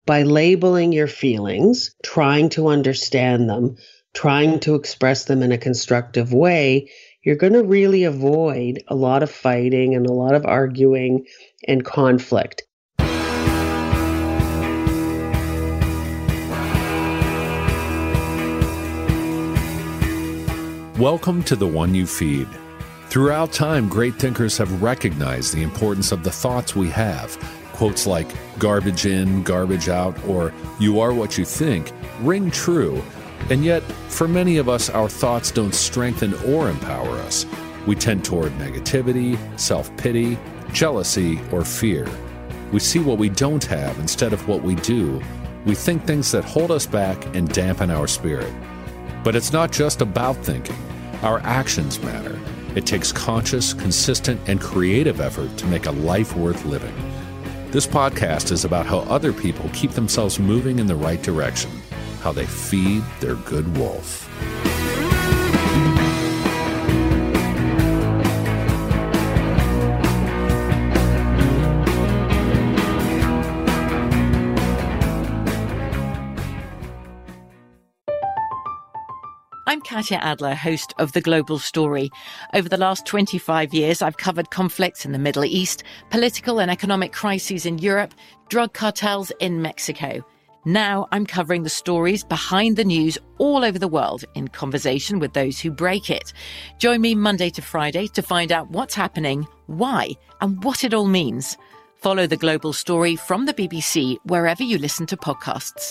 by labeling your feelings, trying to understand them, trying to express them in a constructive way, you're going to really avoid a lot of fighting and a lot of arguing and conflict. Welcome to The One You Feed. Throughout time, great thinkers have recognized the importance of the thoughts we have. Quotes like garbage in, garbage out, or you are what you think ring true. And yet, for many of us, our thoughts don't strengthen or empower us. We tend toward negativity, self-pity, jealousy, or fear. We see what we don't have instead of what we do. We think things that hold us back and dampen our spirit. But it's not just about thinking. Our actions matter. It takes conscious, consistent, and creative effort to make a life worth living. This podcast is about how other people keep themselves moving in the right direction, how they feed their good wolf. I'm Katya Adler, host of The Global Story. Over the last 25 years, I've covered conflicts in the Middle East, political and economic crises in Europe, drug cartels in Mexico. Now I'm covering the stories behind the news all over the world in conversation with those who break it. Join me Monday to Friday to find out what's happening, why, and what it all means. Follow The Global Story from the BBC wherever you listen to podcasts.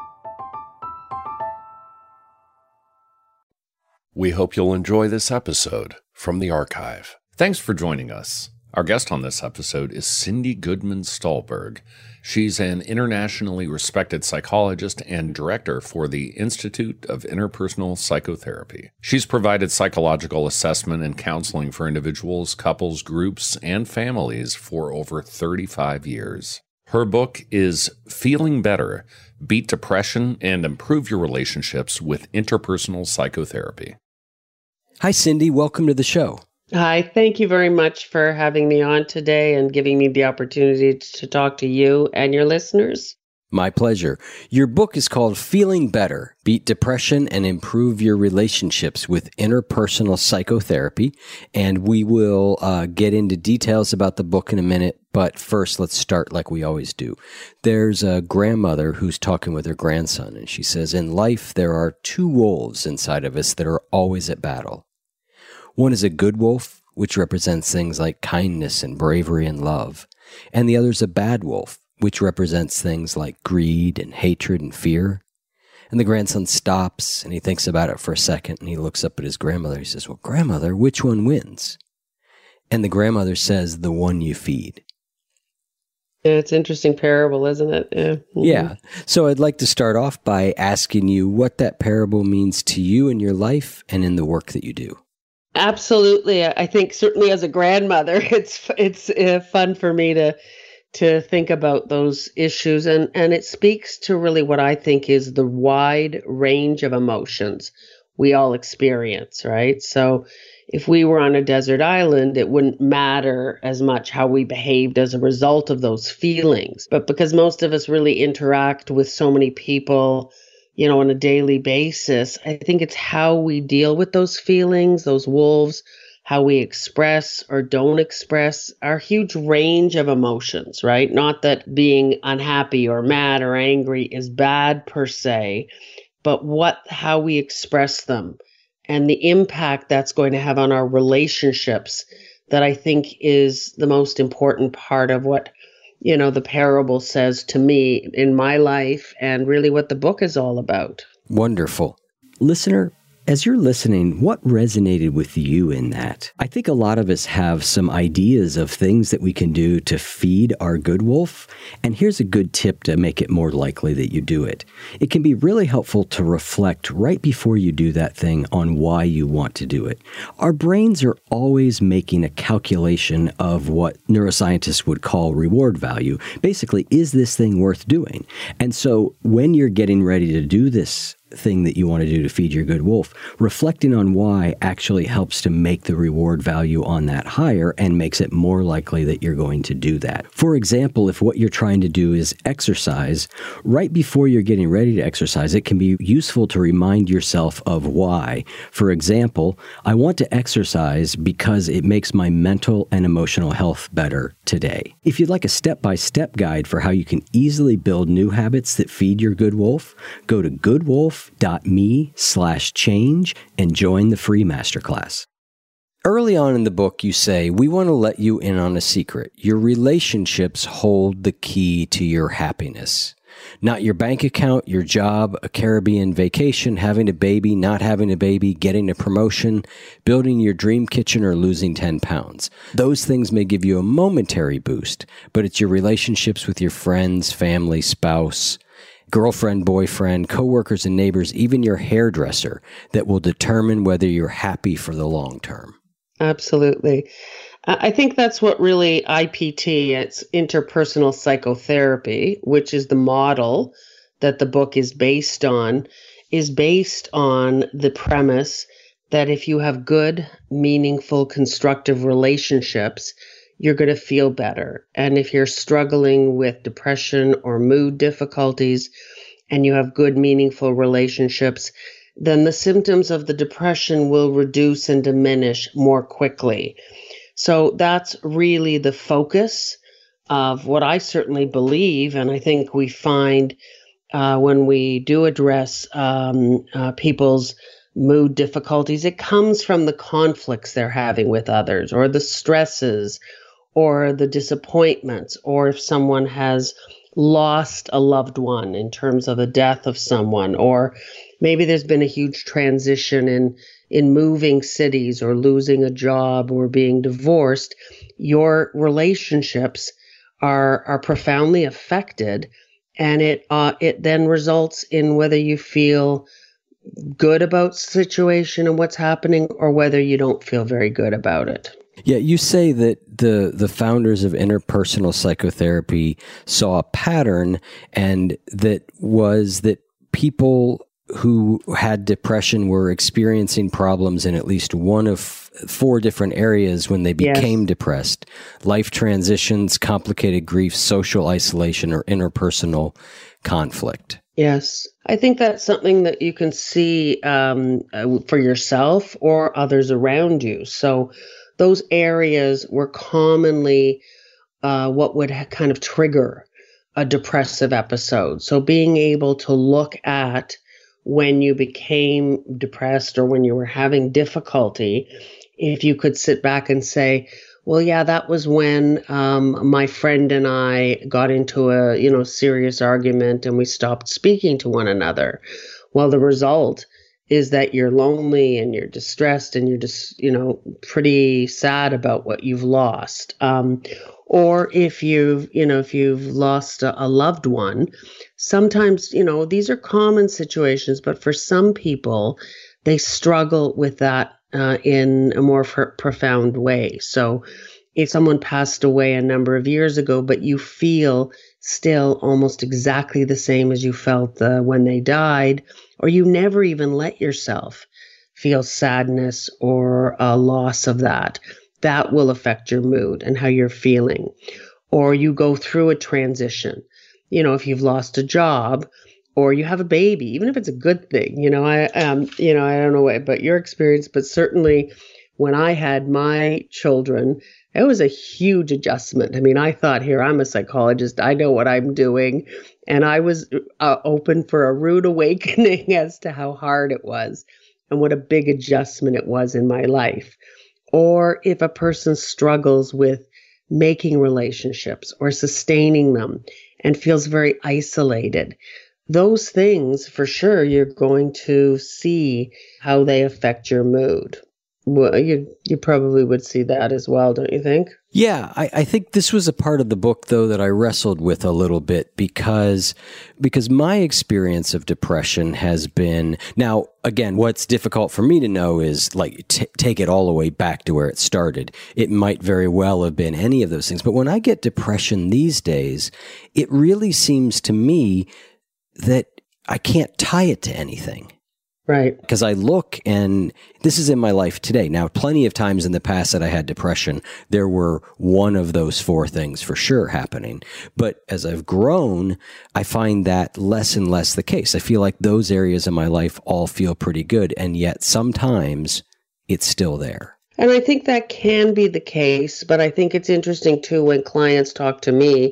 We hope you'll enjoy this episode from the archive. Thanks for joining us. Our guest on this episode is Cindy Goodman Stolberg. She's an internationally respected psychologist and director for the Institute of Interpersonal Psychotherapy. She's provided psychological assessment and counseling for individuals, couples, groups, and families for over 35 years. Her book is Feeling Better: Beat Depression and Improve Your Relationships with Interpersonal Psychotherapy. Hi, Cindy. Welcome to the show. Hi, thank you very much for having me on today and giving me the opportunity to talk to you and your listeners. My pleasure. Your book is called Feeling Better: Beat Depression and Improve Your Relationships with Interpersonal Psychotherapy. And we will get into details about the book in a minute. But first, let's start like we always do. There's a grandmother who's talking with her grandson, and she says, in life, there are two wolves inside of us that are always at battle. One is a good wolf, which represents things like kindness and bravery and love. And the other is a bad wolf, which represents things like greed and hatred and fear. And the grandson stops and he thinks about it for a second and he looks up at his grandmother. He says, well, grandmother, which one wins? And the grandmother says, the one you feed. Yeah, it's an interesting parable, isn't it? Yeah. Mm-hmm. Yeah. So I'd like to start off by asking you what that parable means to you in your life and in the work that you do. Absolutely. I think certainly as a grandmother, it's fun for me to think about those issues. And it speaks to really what I think is the wide range of emotions we all experience, right? So if we were on a desert island, it wouldn't matter as much how we behaved as a result of those feelings. But because most of us really interact with so many people, on a daily basis, I think it's how we deal with those feelings, those wolves, how we express or don't express our huge range of emotions, right? Not that being unhappy or mad or angry is bad per se, but how we express them and the impact that's going to have on our relationships that I think is the most important part of what the parable says to me in my life and really what the book is all about. Wonderful. Listener, as you're listening, what resonated with you in that? I think a lot of us have some ideas of things that we can do to feed our good wolf. And here's a good tip to make it more likely that you do it. It can be really helpful to reflect right before you do that thing on why you want to do it. Our brains are always making a calculation of what neuroscientists would call reward value. Basically, is this thing worth doing? And so when you're getting ready to do this thing that you want to do to feed your good wolf. Reflecting on why actually helps to make the reward value on that higher and makes it more likely that you're going to do that. For example, if what you're trying to do is exercise, right before you're getting ready to exercise, it can be useful to remind yourself of why. For example, I want to exercise because it makes my mental and emotional health better today. If you'd like a step-by-step guide for how you can easily build new habits that feed your good wolf, go to goodwolf.me/change and join the free masterclass. Early on in the book, you say, we want to let you in on a secret. Your relationships hold the key to your happiness. Not your bank account, your job, a Caribbean vacation, having a baby, not having a baby, getting a promotion, building your dream kitchen, or losing 10 pounds. Those things may give you a momentary boost, but it's your relationships with your friends, family, spouse, girlfriend, boyfriend, coworkers, and neighbors, even your hairdresser, that will determine whether you're happy for the long term. Absolutely. I think that's what really IPT, it's interpersonal psychotherapy, which is the model that the book is based on the premise that if you have good, meaningful, constructive relationships, you're going to feel better. And if you're struggling with depression or mood difficulties and you have good, meaningful relationships, then the symptoms of the depression will reduce and diminish more quickly. So that's really the focus of what I certainly believe, and I think we find when we do address people's mood difficulties, it comes from the conflicts they're having with others, or the stresses, or the disappointments, or if someone has lost a loved one in terms of the death of someone, or maybe there's been a huge transition in moving cities or losing a job or being divorced. Your relationships are profoundly affected, and it then results in whether you feel good about the situation and what's happening or whether you don't feel very good about it. Yeah, you say that the founders of interpersonal psychotherapy saw a pattern, and that was that people who had depression were experiencing problems in at least one of 4 different areas when they became depressed: life transitions, complicated grief, social isolation, or interpersonal conflict. Yes. I think that's something that you can see for yourself or others around you. So those areas were commonly what would kind of trigger a depressive episode. So being able to look at when you became depressed or when you were having difficulty, if you could sit back and say, well, yeah, that was when my friend and I got into a serious argument and we stopped speaking to one another. Well, the result is that you're lonely and you're distressed and you're just, pretty sad about what you've lost. Or if you've lost a loved one, sometimes, these are common situations, but for some people, they struggle with that in a more profound way. So if someone passed away a number of years ago, but you feel still almost exactly the same as you felt when they died, or you never even let yourself feel sadness or a loss of that will affect your mood and how you're feeling. Or you go through a transition, if you've lost a job or you have a baby, even if it's a good thing, I don't know about your experience, but certainly when I had my children, it was a huge adjustment. I mean, I thought, here, I'm a psychologist, I know what I'm doing. And I was open for a rude awakening as to how hard it was and what a big adjustment it was in my life. Or if a person struggles with making relationships or sustaining them and feels very isolated, those things, for sure, you're going to see how they affect your mood. Well, you probably would see that as well, don't you think? Yeah, I think this was a part of the book, though, that I wrestled with a little bit because my experience of depression has been, now, again, what's difficult for me to know is, like, take it all the way back to where it started. It might very well have been any of those things. But when I get depression these days, it really seems to me that I can't tie it to anything. Right. Because I look, and this is in my life today. Now, plenty of times in the past that I had depression, there were one of those four things for sure happening. But as I've grown, I find that less and less the case. I feel like those areas in my life all feel pretty good, and yet sometimes it's still there. And I think that can be the case, but I think it's interesting too when clients talk to me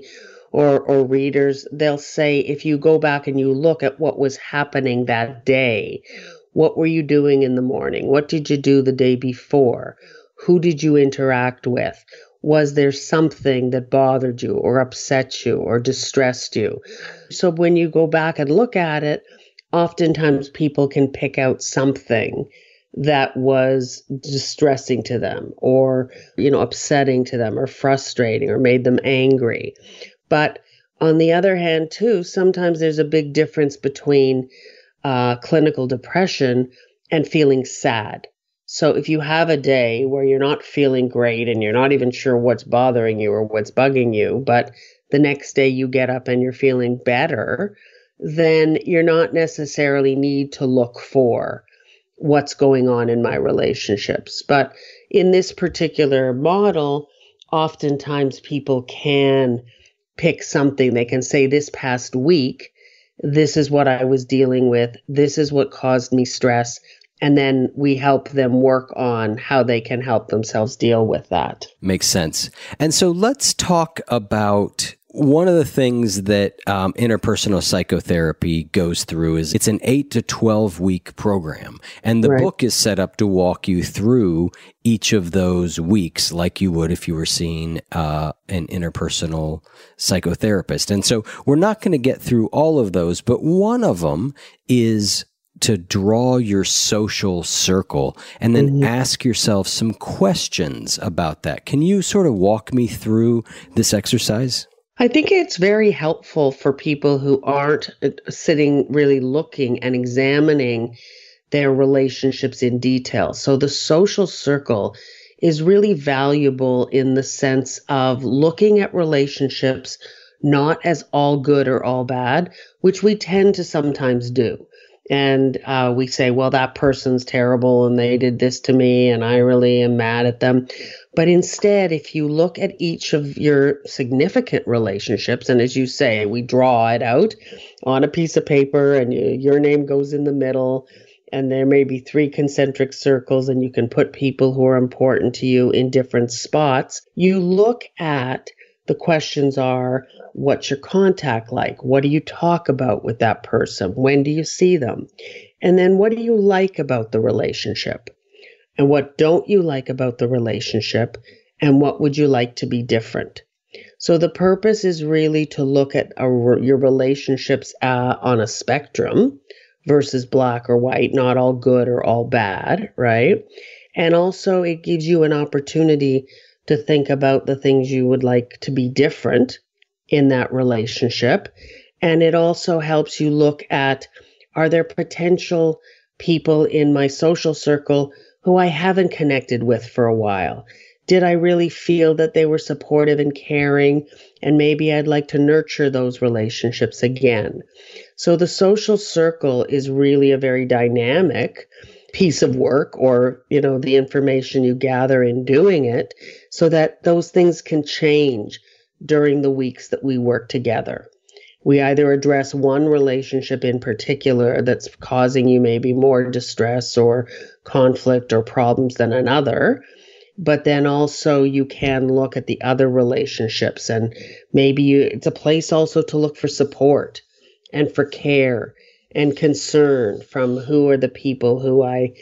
or readers, they'll say, if you go back and you look at what was happening that day, what were you doing in the morning? What did you do the day before? Who did you interact with? Was there something that bothered you or upset you or distressed you? So when you go back and look at it, oftentimes people can pick out something that was distressing to them or, upsetting to them or frustrating or made them angry. But on the other hand, too, sometimes there's a big difference between clinical depression and feeling sad. So if you have a day where you're not feeling great and you're not even sure what's bothering you or what's bugging you, but the next day you get up and you're feeling better, then you're not necessarily need to look for what's going on in my relationships. But in this particular model, oftentimes people can pick something. They can say, this past week, this is what I was dealing with. This is what caused me stress. And then we help them work on how they can help themselves deal with that. Makes sense. And so let's talk about one of the things that interpersonal psychotherapy goes through is it's an 8 to 12 week program. And the book is set up to walk you through each of those weeks like you would if you were seeing an interpersonal psychotherapist. And so we're not going to get through all of those, but one of them is to draw your social circle and then ask yourself some questions about that. Can you sort of walk me through this exercise? I think it's very helpful for people who aren't sitting really looking and examining their relationships in detail. So the social circle is really valuable in the sense of looking at relationships not as all good or all bad, which we tend to sometimes do. And we say, well, that person's terrible and they did this to me and I really am mad at them. But instead, if you look at each of your significant relationships, and as you say, we draw it out on a piece of paper and your name goes in the middle, and there may be 3 concentric circles and you can put people who are important to you in different spots. You look at the questions are, what's your contact like? What do you talk about with that person? When do you see them? And then what do you like about the relationship? And what don't you like about the relationship? And what would you like to be different? So the purpose is really to look at your relationships on a spectrum versus black or white, not all good or all bad, right? And also it gives you an opportunity to think about the things you would like to be different in that relationship. And it also helps you look at, are there potential people in my social circle who I haven't connected with for a while? Did I really feel that they were supportive and caring? And maybe I'd like to nurture those relationships again. So the social circle is really a very dynamic piece of work, or, the information you gather in doing it, so that those things can change during the weeks that we work together. We either address one relationship in particular that's causing you maybe more distress or conflict or problems than another, but then also you can look at the other relationships, and maybe it's a place also to look for support and for care and concern from who are the people who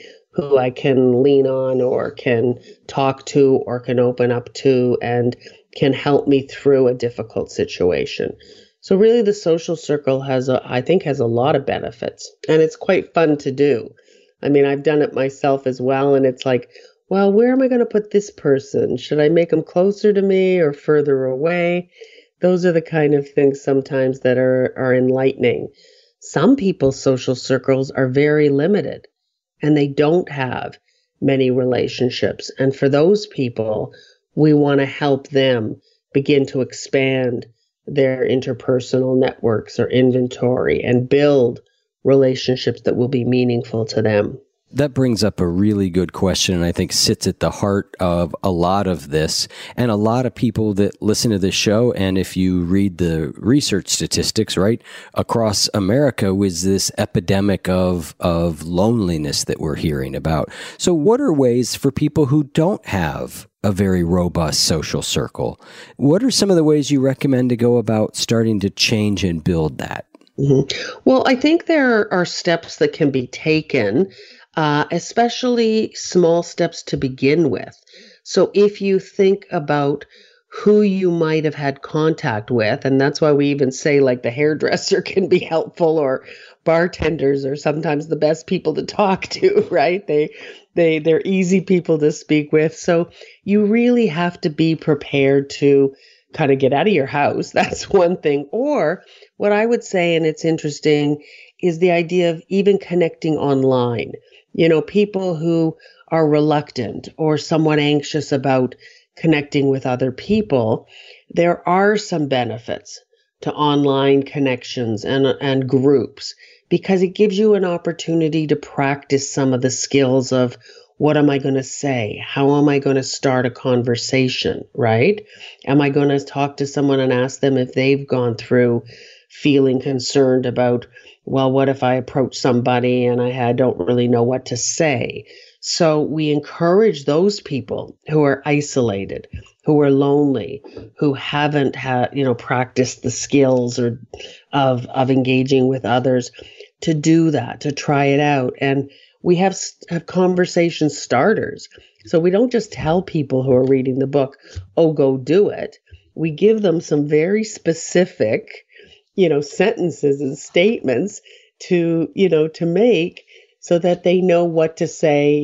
I can lean on or can talk to or can open up to and can help me through a difficult situation. So really the social circle I think has a lot of benefits, and it's quite fun to do. I mean, I've done it myself as well, and it's like, well, where am I going to put this person? Should I make them closer to me or further away? Those are the kind of things sometimes that are enlightening. Some people's social circles are very limited and they don't have many relationships. And for those people, we want to help them begin to expand their interpersonal networks or inventory and build relationships that will be meaningful to them. That brings up a really good question, and I think sits at the heart of a lot of this. And a lot of people that listen to this show, and if you read the research statistics, right, across America was this epidemic of loneliness that we're hearing about. So what are ways for people who don't have a very robust social circle? What are some of the ways you recommend to go about starting to change and build that? Mm-hmm. Well, I think there are steps that can be taken, especially small steps to begin with. So if you think about who you might have had contact with, and that's why we even say like the hairdresser can be helpful, or bartenders are sometimes the best people to talk to, right? They're easy people to speak with. So you really have to be prepared to kind of get out of your house. That's one thing. Or what I would say, and it's interesting, is the idea of even connecting online. You know, people who are reluctant or somewhat anxious about connecting with other people, there are some benefits to online connections and groups, because it gives you an opportunity to practice some of the skills of what am I going to say? How am I going to start a conversation, right? Am I going to talk to someone and ask them if they've gone through feeling concerned about, well, what if I approach somebody and I don't really know what to say? So we encourage those people who are isolated, who are lonely, who haven't practiced the skills or of engaging with others, to do that, to try it out. And we have conversation starters. So we don't just tell people who are reading the book, oh, go do it. We give them some very specific, sentences and statements to make, so that they know what to say,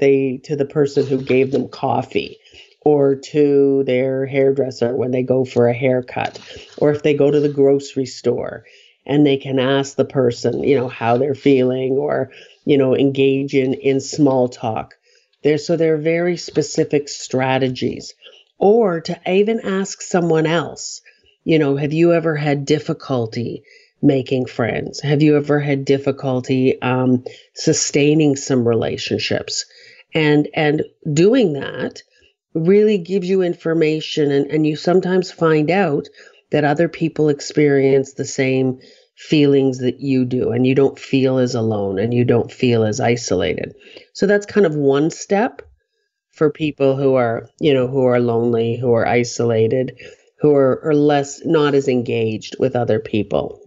to the person who gave them coffee, or to their hairdresser when they go for a haircut, or if they go to the grocery store and they can ask the person, how they're feeling, or, engage in small talk. There are very specific strategies. Or to even ask someone else, have you ever had difficulty making friends? Have you ever had difficulty sustaining some relationships? And doing that really gives you information, and you sometimes find out that other people experience the same feelings that you do, and you don't feel as alone, and you don't feel as isolated. So that's kind of one step for people who are lonely, who are isolated, who are not as engaged with other people.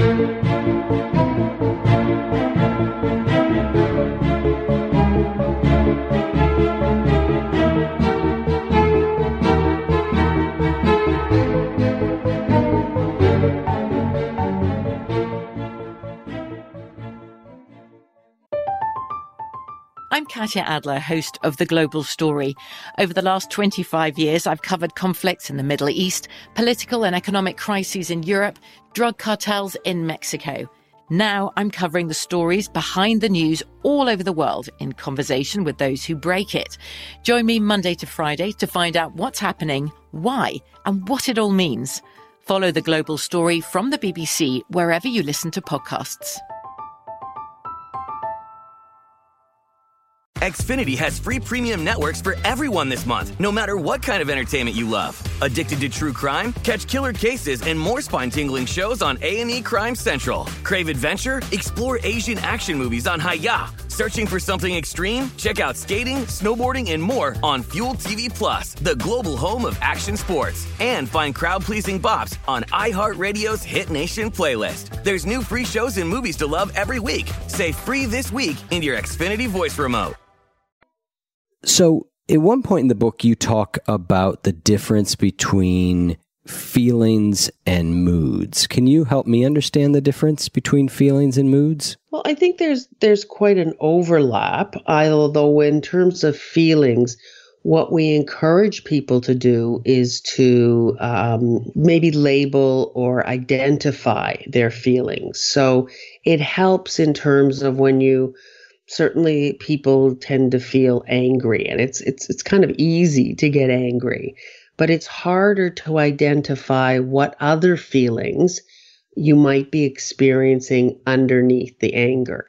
I'm Katya Adler, host of The Global Story. Over the last 25 years, I've covered conflicts in the Middle East, political and economic crises in Europe, drug cartels in Mexico. Now I'm covering the stories behind the news all over the world in conversation with those who break it. Join me Monday to Friday to find out what's happening, why, and what it all means. Follow The Global Story from the BBC wherever you listen to podcasts. Xfinity has free premium networks for everyone this month, no matter what kind of entertainment you love. Addicted to true crime? Catch killer cases and more spine-tingling shows on A&E Crime Central. Crave adventure? Explore Asian action movies on Hi-YAH. Searching for something extreme? Check out skating, snowboarding, and more on Fuel TV Plus, the global home of action sports. And find crowd-pleasing bops on iHeartRadio's Hit Nation playlist. There's new free shows and movies to love every week. Say free this week in your Xfinity voice remote. So at one point in the book, you talk about the difference between feelings and moods. Can you help me understand the difference between feelings and moods? Well, I think there's quite an overlap, although in terms of feelings, what we encourage people to do is to maybe label or identify their feelings. So it helps in terms of when certainly people tend to feel angry, and it's kind of easy to get angry, but it's harder to identify what other feelings you might be experiencing underneath the anger.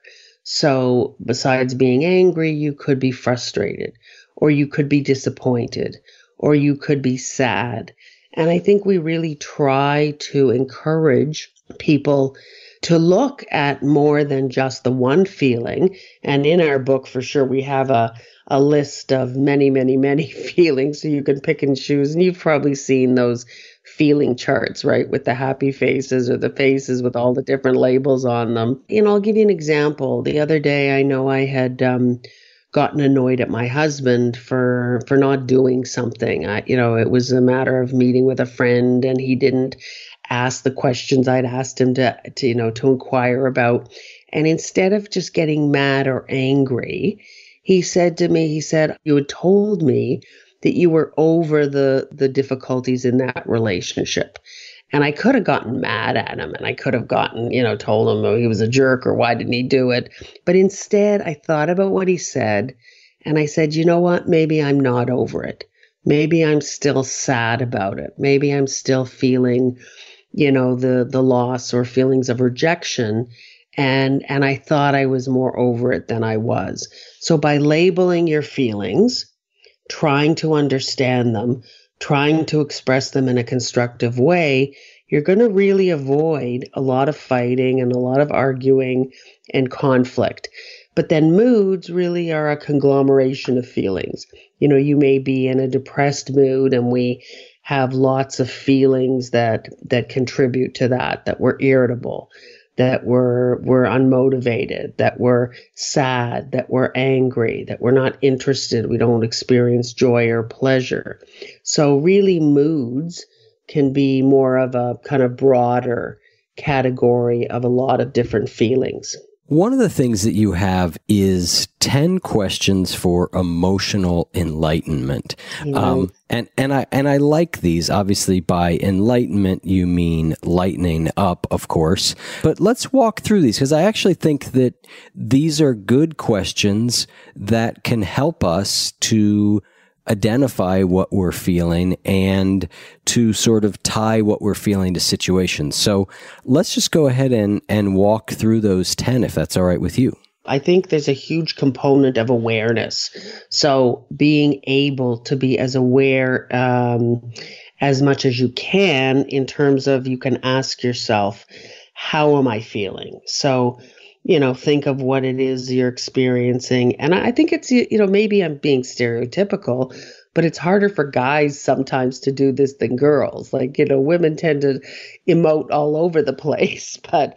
So besides being angry, you could be frustrated, or you could be disappointed, or you could be sad. And I think we really try to encourage people to look at more than just the one feeling. And in our book, for sure, we have a list of many, many, many feelings, so you can pick and choose. And you've probably seen those feeling charts, right? With the happy faces or the faces with all the different labels on them. I'll give you an example. The other day, I know I had gotten annoyed at my husband for not doing something. It was a matter of meeting with a friend, and he didn't ask the questions I'd asked him to inquire about. And instead of just getting mad or angry, he said to me, you had told me that you were over the difficulties in that relationship. And I could have gotten mad at him, and I could have told him he was a jerk or why didn't he do it? But instead, I thought about what he said, and I said, you know what? Maybe I'm not over it. Maybe I'm still sad about it. Maybe I'm still feeling, the loss or feelings of rejection. And I thought I was more over it than I was. So by labeling your feelings, trying to understand them, trying to express them in a constructive way, you're going to really avoid a lot of fighting and a lot of arguing and conflict. But then moods really are a conglomeration of feelings. You may be in a depressed mood, and we have lots of feelings that contribute to that we're irritable, that we're unmotivated, that we're sad, that we're angry, that we're not interested, we don't experience joy or pleasure. So really moods can be more of a kind of broader category of a lot of different feelings. One of the things that you have is 10 questions for emotional enlightenment. And I like these. Obviously, by enlightenment, you mean lightening up, of course. But let's walk through these, because I actually think that these are good questions that can help us to identify what we're feeling and to sort of tie what we're feeling to situations. So let's just go ahead and walk through those 10, if that's all right with you. I think there's a huge component of awareness. So being able to be as aware as much as you can, in terms of, you can ask yourself, how am I feeling? So think of what it is you're experiencing. And I think it's, maybe I'm being stereotypical, but it's harder for guys sometimes to do this than girls. Like, women tend to emote all over the place. But,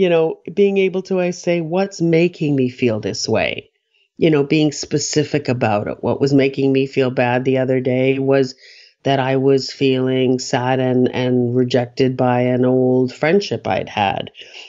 being able to, I say, what's making me feel this way? Being specific about it. What was making me feel bad the other day was that I was feeling sad and rejected by an old friendship I'd had.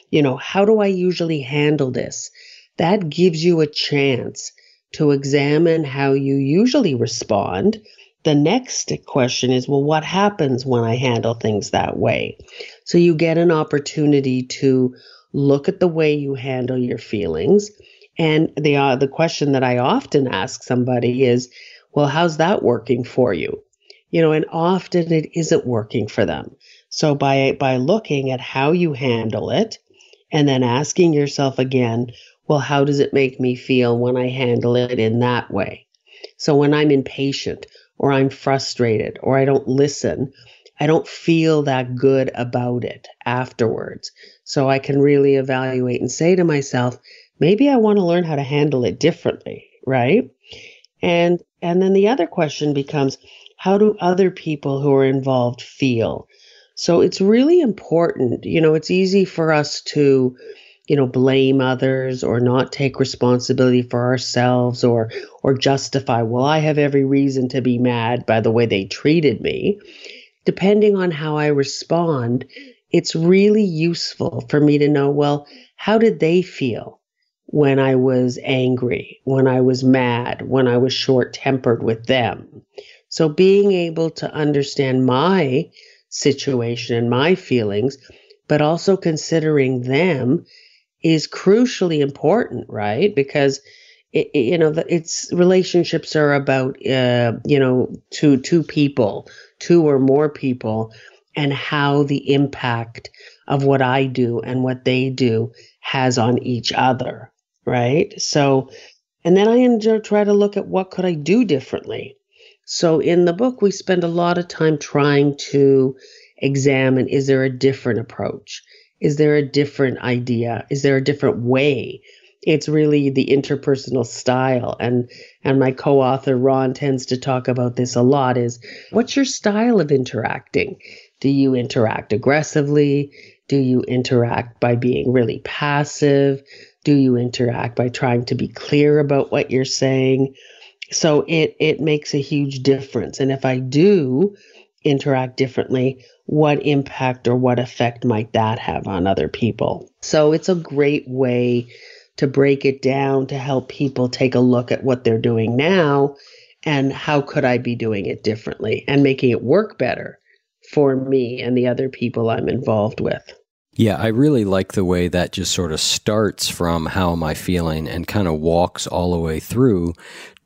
How do I usually handle this? That gives you a chance to examine how you usually respond. The next question is, well, what happens when I handle things that way? So you get an opportunity to look at the way you handle your feelings. And the question that I often ask somebody is, well, how's that working for you? And often it isn't working for them. So by looking at how you handle it, and then asking yourself again, well, how does it make me feel when I handle it in that way? So when I'm impatient, or I'm frustrated, or I don't listen, I don't feel that good about it afterwards. So I can really evaluate and say to myself, maybe I want to learn how to handle it differently, right? And then the other question becomes, how do other people who are involved feel? So it's really important. It's easy for us to, blame others, or not take responsibility for ourselves, or justify, well, I have every reason to be mad by the way they treated me. Depending on how I respond, it's really useful for me to know, well, how did they feel when I was angry, when I was mad, when I was short-tempered with them? So being able to understand my situation and my feelings, but also considering them, is crucially important, right? Because it's relationships are about two people, two or more people and how the impact of what I do and what they do has on each other, right? So, and then I try to look at what could I do differently. So in the book, we spend a lot of time trying to examine, is there a different approach? Is there a different idea? Is there a different way? It's really the interpersonal style. And my co-author, Ron, tends to talk about this a lot, is what's your style of interacting? Do you interact aggressively? Do you interact by being really passive? Do you interact by trying to be clear about what you're saying? So it makes a huge difference. And if I do interact differently, what impact or what effect might that have on other people? So it's a great way to break it down, to help people take a look at what they're doing now and how could I be doing it differently and making it work better for me and the other people I'm involved with. Yeah, I really like the way that just sort of starts from how am I feeling and kind of walks all the way through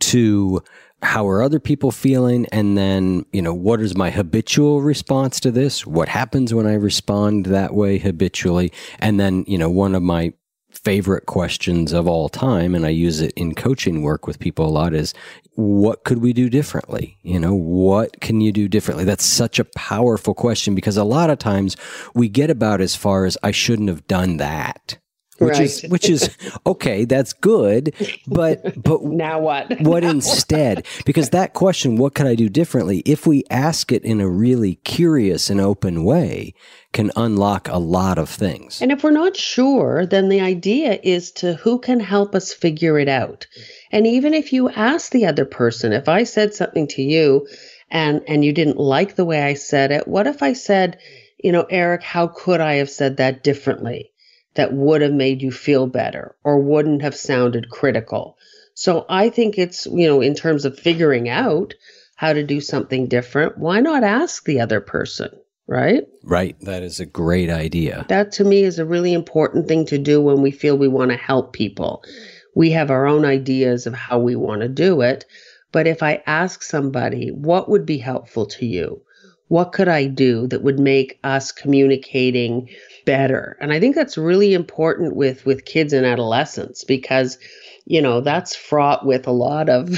to how are other people feeling, and then, what is my habitual response to this? What happens when I respond that way habitually? And then, one of my favorite questions of all time, and I use it in coaching work with people a lot, is what could we do differently? What can you do differently? That's such a powerful question, because a lot of times we get about as far as I shouldn't have done that. Which is okay, that's good, but now what? What instead? Because that question, what could I do differently, if we ask it in a really curious and open way, can unlock a lot of things. And if we're not sure, then the idea is to who can help us figure it out. And even if you ask the other person, if I said something to you and you didn't like the way I said it, what if I said, Eric, how could I have said that differently? That would have made you feel better or wouldn't have sounded critical. So I think it's, in terms of figuring out how to do something different, why not ask the other person, right? Right. That is a great idea. That to me is a really important thing to do when we feel we want to help people. We have our own ideas of how we want to do it. But if I ask somebody, what would be helpful to you? What could I do that would make us communicating better? And I think that's really important with kids and adolescents, because, that's fraught with a lot of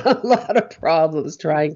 problems trying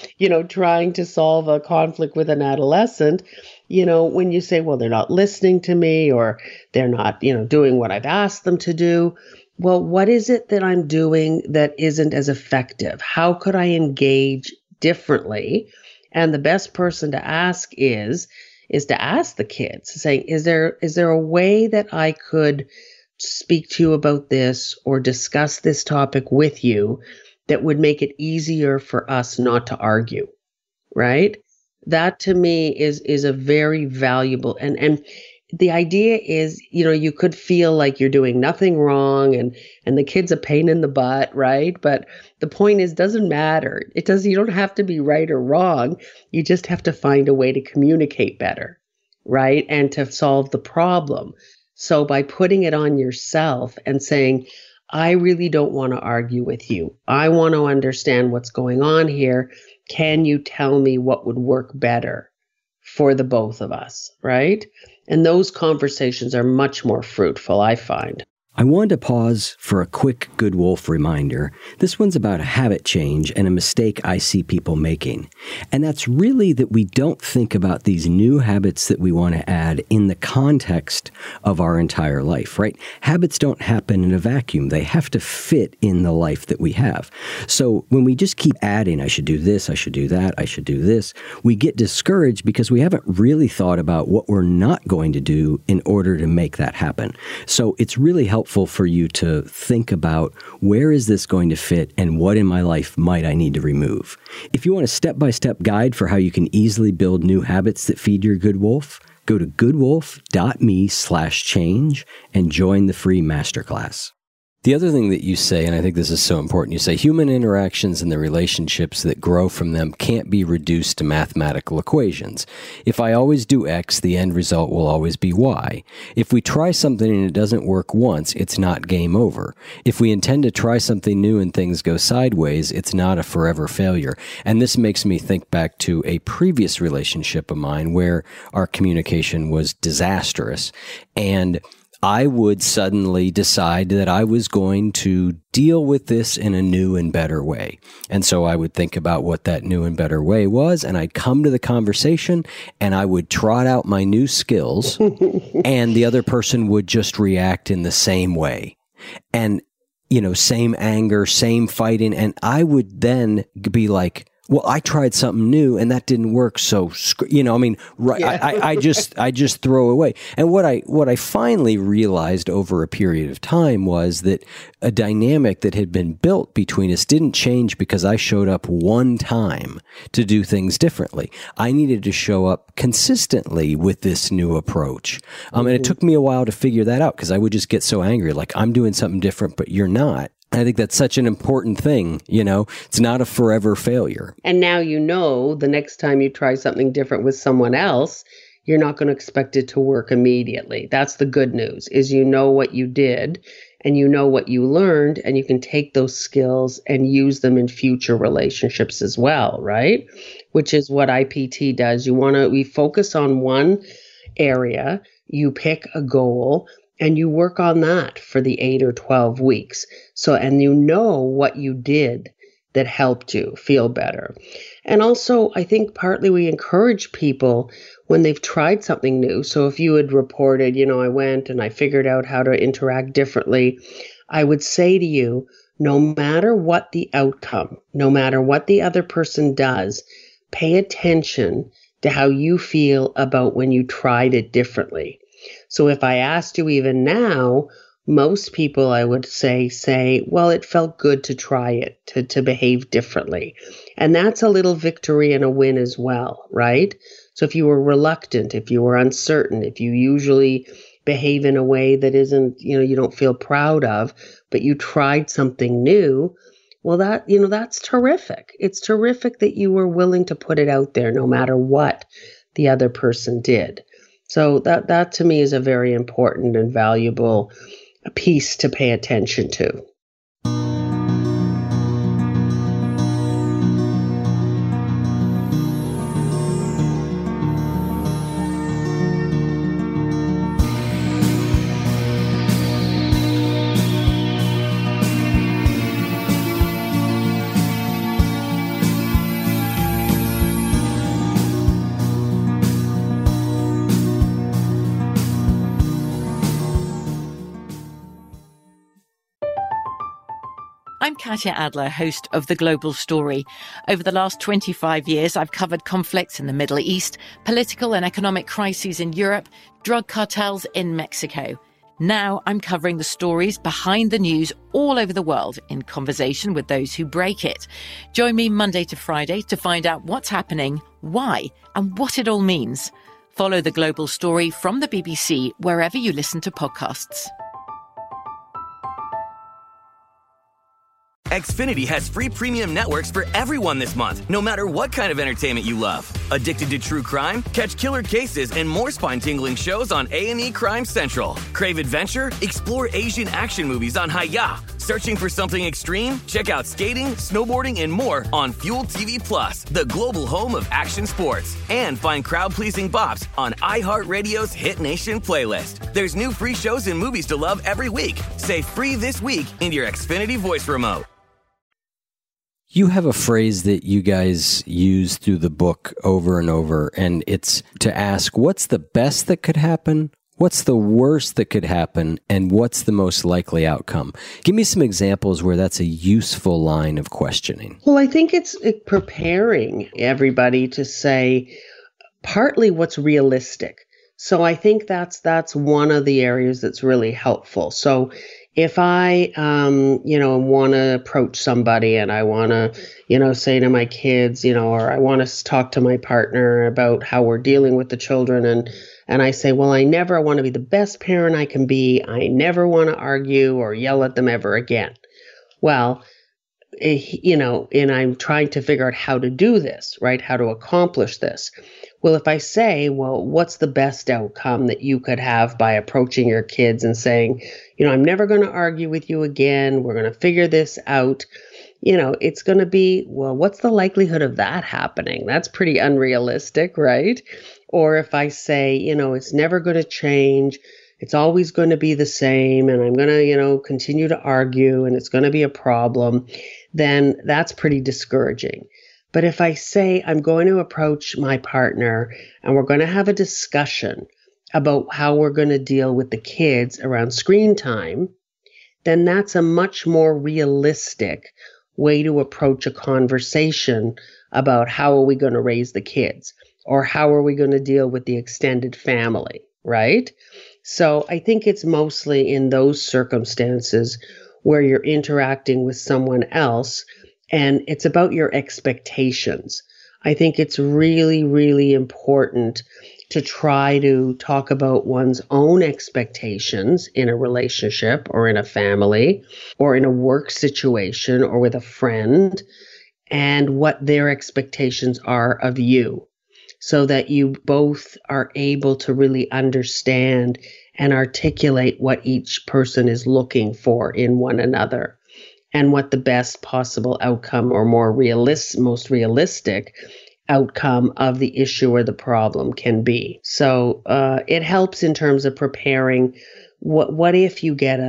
to solve a conflict with an adolescent. When you say, well, they're not listening to me, or they're not, doing what I've asked them to do. Well, what is it that I'm doing that isn't as effective? How could I engage differently? And the best person to ask is to ask the kids, saying, is there a way that I could speak to you about this or discuss this topic with you that would make it easier for us not to argue, right? That to me is a very valuable, and the idea is, you could feel like you're doing nothing wrong and the kid's a pain in the butt, right? But the point is, doesn't matter. You don't have to be right or wrong. You just have to find a way to communicate better, right? And to solve the problem. So by putting it on yourself and saying, I really don't want to argue with you. I want to understand what's going on here. Can you tell me what would work better for the both of us, right? And those conversations are much more fruitful, I find. I wanted to pause for a quick Good Wolf reminder. This one's about a habit change and a mistake I see people making. And that's really that we don't think about these new habits that we want to add in the context of our entire life, right? Habits don't happen in a vacuum. They have to fit in the life that we have. So when we just keep adding, I should do this, I should do that, I should do this, we get discouraged because we haven't really thought about what we're not going to do in order to make that happen. So it's really helpful for you to think about, where is this going to fit and what in my life might I need to remove? If you want a step-by-step guide for how you can easily build new habits that feed your good wolf, go to goodwolf.me/change and join the free masterclass. The other thing that you say, and I think this is so important, you say human interactions and the relationships that grow from them can't be reduced to mathematical equations. If I always do X, the end result will always be Y. If we try something and it doesn't work once, it's not game over. If we intend to try something new and things go sideways, it's not a forever failure. And this makes me think back to a previous relationship of mine where our communication was disastrous, and I would suddenly decide that I was going to deal with this in a new and better way. And so I would think about what that new and better way was, and I'd come to the conversation and I would trot out my new skills, and the other person would just react in the same way. And, same anger, same fighting. And I would then be like, well, I tried something new and that didn't work. So, right. Yeah. I just throw away. And what I finally realized over a period of time was that a dynamic that had been built between us didn't change because I showed up one time to do things differently. I needed to show up consistently with this new approach. And it took me a while to figure that out because I would just get so angry, like I'm doing something different, but you're not. I think that's such an important thing, it's not a forever failure. And now the next time you try something different with someone else, you're not going to expect it to work immediately. That's the good news, is what you did and what you learned, and you can take those skills and use them in future relationships as well, right? Which is what IPT does. We focus on one area, you pick a goal, and you work on that for the 8 or 12 weeks. So, and what you did that helped you feel better. And also, I think partly we encourage people when they've tried something new. So if you had reported, I went and I figured out how to interact differently, I would say to you, no matter what the outcome, no matter what the other person does, pay attention to how you feel about when you tried it differently. So if I asked you even now, most people I would say, well, it felt good to try it, to behave differently. And that's a little victory and a win as well, right? So if you were reluctant, if you were uncertain, if you usually behave in a way that isn't, you don't feel proud of, but you tried something new, well, that's terrific. It's terrific that you were willing to put it out there no matter what the other person did. So that to me is a very important and valuable piece to pay attention to. I'm Katya Adler, host of The Global Story. Over the last 25 years, I've covered conflicts in the Middle East, political and economic crises in Europe, drug cartels in Mexico. Now I'm covering the stories behind the news all over the world in conversation with those who break it. Join me Monday to Friday to find out what's happening, why, and what it all means. Follow The Global Story from the BBC wherever you listen to podcasts. Xfinity has free premium networks for everyone this month, no matter what kind of entertainment you love. Addicted to true crime? Catch killer cases and more spine-tingling shows on A&E Crime Central. Crave adventure? Explore Asian action movies on Hi-YAH. Searching for something extreme? Check out skating, snowboarding, and more on Fuel TV Plus, the global home of action sports. And find crowd-pleasing bops on iHeartRadio's Hit Nation playlist. There's new free shows and movies to love every week. Say free this week in your Xfinity voice remote. You have a phrase that you guys use through the book over and over, and it's to ask, what's the best that could happen? What's the worst that could happen? And what's the most likely outcome? Give me some examples where that's a useful line of questioning. Well, I think it's preparing everybody to say partly what's realistic. So I think that's one of the areas that's really helpful. So if I, want to approach somebody and I want to, say to my kids, or I want to talk to my partner about how we're dealing with the children and I say, well, I want to be the best parent I can be. I never want to argue or yell at them ever again. Well, and I'm trying to figure out how to do this, right? How to accomplish this. Well, if I say, well, what's the best outcome that you could have by approaching your kids and saying, I'm never going to argue with you again. We're going to figure this out. It's going to be, well, what's the likelihood of that happening? That's pretty unrealistic, right? Or if I say, it's never going to change. It's always going to be the same. And I'm going to, continue to argue and it's going to be a problem. Then that's pretty discouraging. But if I say I'm going to approach my partner and we're going to have a discussion about how we're going to deal with the kids around screen time, then that's a much more realistic way to approach a conversation about how are we going to raise the kids or how are we going to deal with the extended family, right? So I think it's mostly in those circumstances where you're interacting with someone else and it's about your expectations. I think it's really, really important to try to talk about one's own expectations in a relationship or in a family or in a work situation or with a friend and what their expectations are of you so that you both are able to really understand and articulate what each person is looking for in one another and what the best possible outcome or most realistic outcome of the issue or the problem can be. So it helps in terms of preparing. What if you get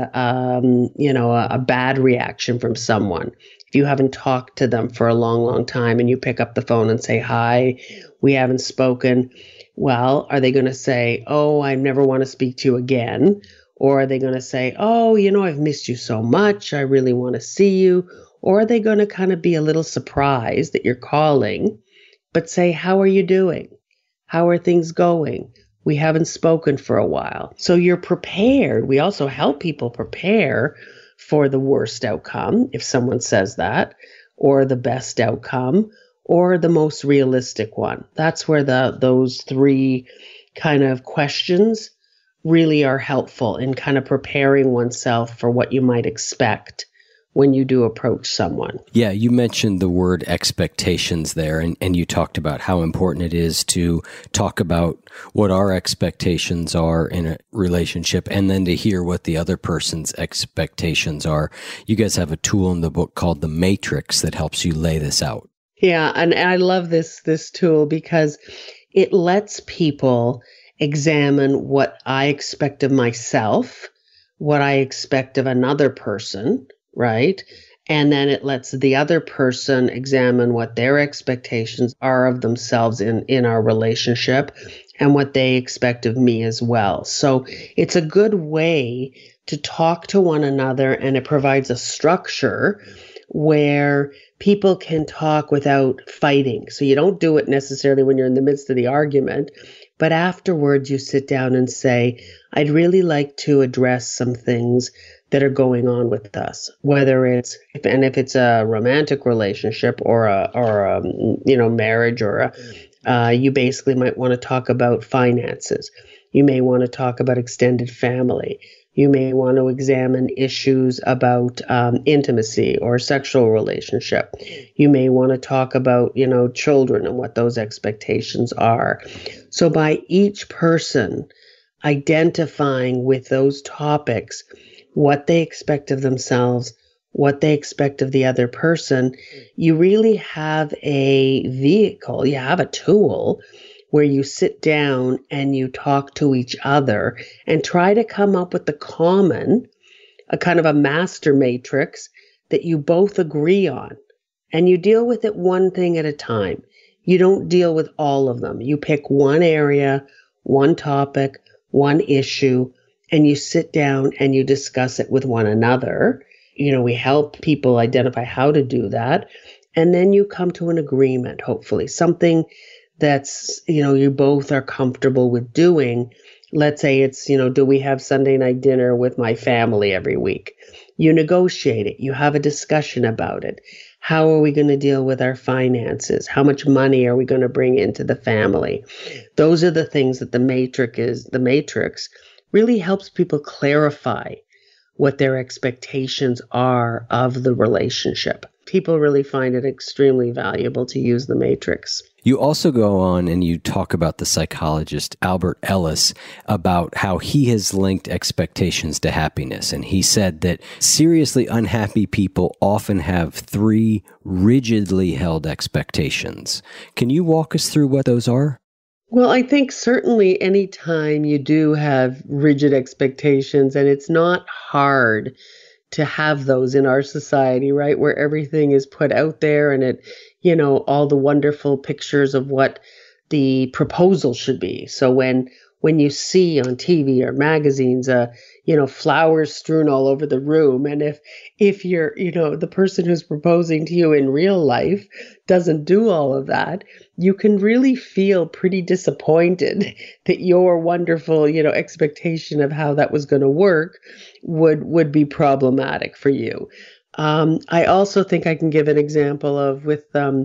a bad reaction from someone? If you haven't talked to them for a long, long time and you pick up the phone and say, hi, we haven't spoken. Well, are they going to say, oh, I never want to speak to you again? Or are they going to say, oh, I've missed you so much. I really want to see you. Or are they going to kind of be a little surprised that you're calling, but say, how are you doing? How are things going? We haven't spoken for a while. So you're prepared. We also help people prepare for the worst outcome, if someone says that, or the best outcome, or the most realistic one. That's where those three kind of questions really are helpful in kind of preparing oneself for what you might expect when you do approach someone. Yeah, you mentioned the word expectations there, and you talked about how important it is to talk about what our expectations are in a relationship and then to hear what the other person's expectations are. You guys have a tool in the book called The Matrix that helps you lay this out. Yeah, and I love this tool because it lets people examine what I expect of myself, what I expect of another person, right? And then it lets the other person examine what their expectations are of themselves in our relationship and what they expect of me as well. So it's a good way to talk to one another, and it provides a structure where people can talk without fighting. So you don't do it necessarily when you're in the midst of the argument, but afterwards you sit down and say, I'd really like to address some things that are going on with us, whether if it's a romantic relationship or a marriage or you basically might want to talk about finances. You may want to talk about extended family. You may want to examine issues about intimacy or sexual relationship. You may want to talk about, children and what those expectations are. So by each person identifying with those topics, what they expect of themselves, what they expect of the other person, you really have a vehicle, you have a tool where you sit down and you talk to each other and try to come up with a kind of a master matrix that you both agree on. And you deal with it one thing at a time. You don't deal with all of them. You pick one area, one topic, one issue, and you sit down and you discuss it with one another. We help people identify how to do that. And then you come to an agreement, hopefully, something that's, you both are comfortable with doing. Let's say it's, do we have Sunday night dinner with my family every week? You negotiate it. You have a discussion about it. How are we going to deal with our finances? How much money are we going to bring into the family? Those are the things that the matrix really helps people clarify what their expectations are of the relationship. People really find it extremely valuable to use the matrix. You also go on and you talk about the psychologist Albert Ellis about how he has linked expectations to happiness. And he said that seriously unhappy people often have 3 rigidly held expectations. Can you walk us through what those are? Well, I think certainly anytime you do have rigid expectations, and it's not hard to have those in our society, right? Where everything is put out there and it, all the wonderful pictures of what the proposal should be. So when you see on TV or magazines, flowers strewn all over the room, and if you're, the person who's proposing to you in real life doesn't do all of that, you can really feel pretty disappointed that your wonderful, expectation of how that was going to work would be problematic for you. I also think I can give an example of with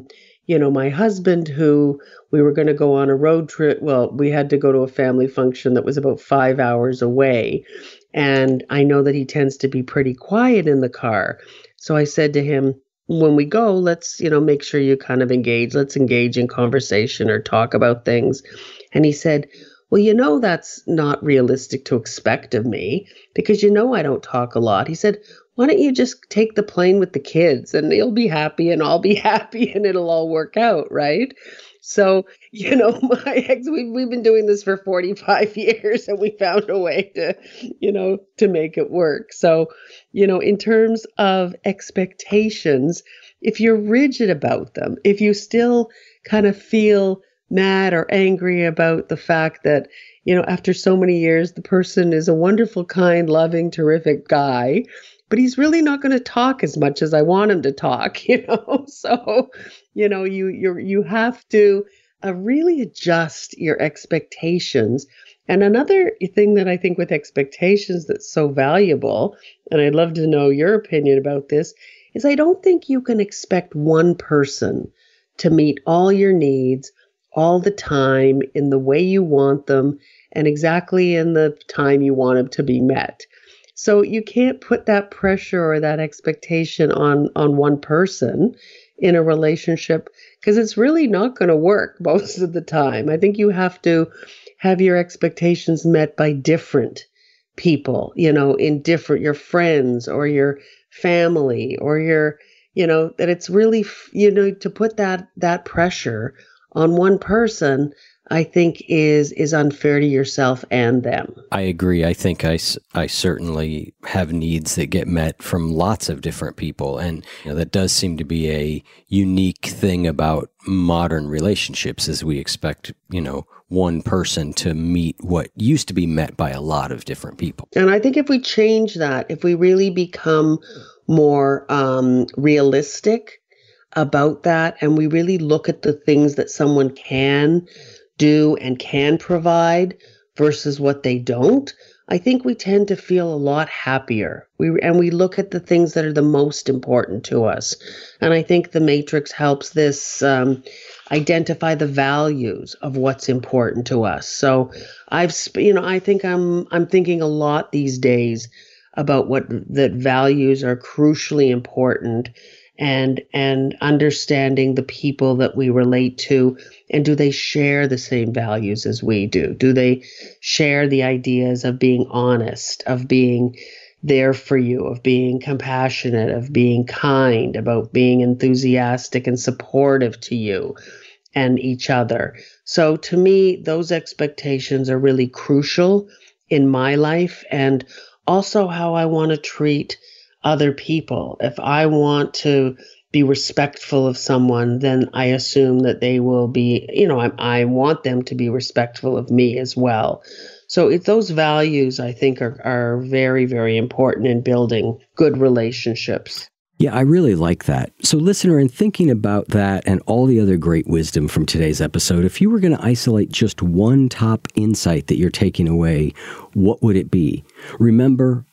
my husband, who we were going to go on a road trip. Well, we had to go to a family function that was about 5 hours away. And I know that he tends to be pretty quiet in the car. So I said to him, when we go, let's, make sure you kind of engage. Let's engage in conversation or talk about things. And he said, well, that's not realistic to expect of me because, I don't talk a lot. He said, why don't you just take the plane with the kids and they'll be happy and I'll be happy and it'll all work out, right? So, my ex, we've been doing this for 45 years and we found a way to make it work. So, in terms of expectations, if you're rigid about them, if you still kind of feel mad or angry about the fact that, after so many years, the person is a wonderful, kind, loving, terrific guy, but he's really not going to talk as much as I want him to talk, So, you have to really adjust your expectations. And another thing that I think with expectations that's so valuable, and I'd love to know your opinion about this, is I don't think you can expect one person to meet all your needs all the time in the way you want them and exactly in the time you want them to be met. So you can't put that pressure or that expectation on one person in a relationship because it's really not going to work most of the time. I think you have to have your expectations met by different people, in different, your friends or your family or your, that it's really, to put that pressure on one person, I think is unfair to yourself and them. I agree. I think I certainly have needs that get met from lots of different people. And that does seem to be a unique thing about modern relationships is we expect, one person to meet what used to be met by a lot of different people. And I think if we change that, if we really become more realistic about that, and we really look at the things that someone can do and can provide versus what they don't, I think we tend to feel a lot happier. We look at the things that are the most important to us. And I think the Matrix helps this identify the values of what's important to us. So I think I'm thinking a lot these days about that values are crucially important and understanding the people that we relate to, and do they share the same values as we do? Do they share the ideas of being honest, of being there for you, of being compassionate, of being kind, about being enthusiastic and supportive to you and each other? So to me, those expectations are really crucial in my life, and also how I want to treat other people. If I want to be respectful of someone, then I assume that they will be, I want them to be respectful of me as well. So it's those values, I think, are very, very important in building good relationships. Yeah, I really like that. So listener, in thinking about that and all the other great wisdom from today's episode, if you were going to isolate just one top insight that you're taking away, what would it be? Remember,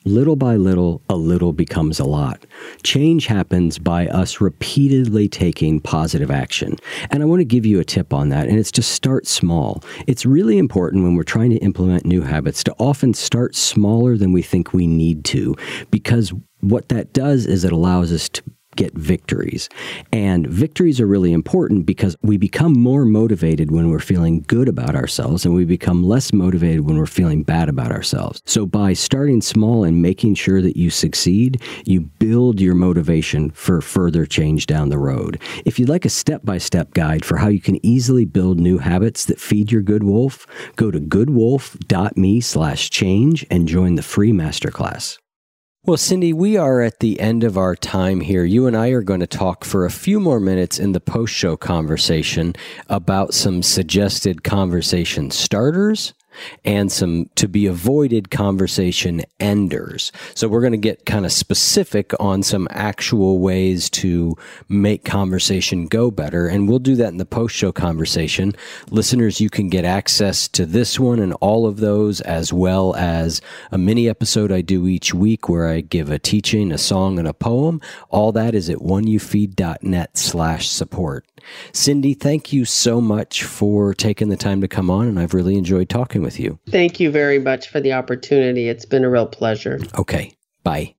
Little by little, a little becomes a lot. Change happens by us repeatedly taking positive action. And I want to give you a tip on that, and it's to start small. It's really important when we're trying to implement new habits to often start smaller than we think we need to, because what that does is it allows us to get victories. And victories are really important because we become more motivated when we're feeling good about ourselves, and we become less motivated when we're feeling bad about ourselves. So by starting small and making sure that you succeed, you build your motivation for further change down the road. If you'd like a step-by-step guide for how you can easily build new habits that feed your good wolf, go to goodwolf.me/change and join the free masterclass. Well, Cindy, we are at the end of our time here. You and I are going to talk for a few more minutes in the post-show conversation about some suggested conversation starters and some to be avoided conversation enders. So we're going to get kind of specific on some actual ways to make conversation go better, and we'll do that in the post-show conversation. Listeners, you can get access to this one and all of those, as well as a mini episode I do each week where I give a teaching, a song, and a poem. All that is at oneyoufeed.net/support. Cindy, thank you so much for taking the time to come on, and I've really enjoyed talking with you. Thank you very much for the opportunity. It's been a real pleasure. Okay, bye.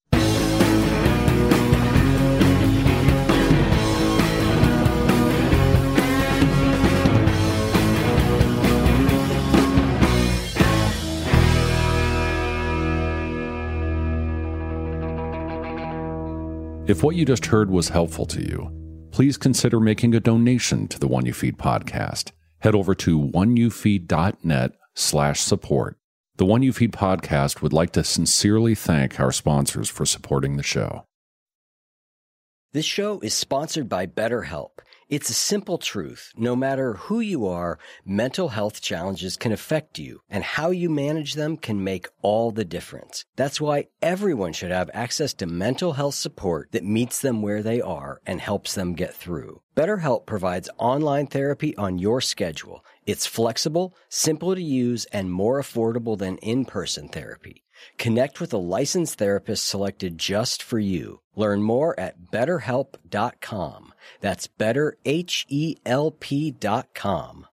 If what you just heard was helpful to you, please consider making a donation to the One You Feed podcast. Head over to oneyoufeed.net/support. The One You Feed podcast would like to sincerely thank our sponsors for supporting the show. This show is sponsored by BetterHelp. It's a simple truth. No matter who you are, mental health challenges can affect you, and how you manage them can make all the difference. That's why everyone should have access to mental health support that meets them where they are and helps them get through. BetterHelp provides online therapy on your schedule. It's flexible, simple to use, and more affordable than in-person therapy. Connect with a licensed therapist selected just for you. Learn more at BetterHelp.com. That's BetterHelp.com.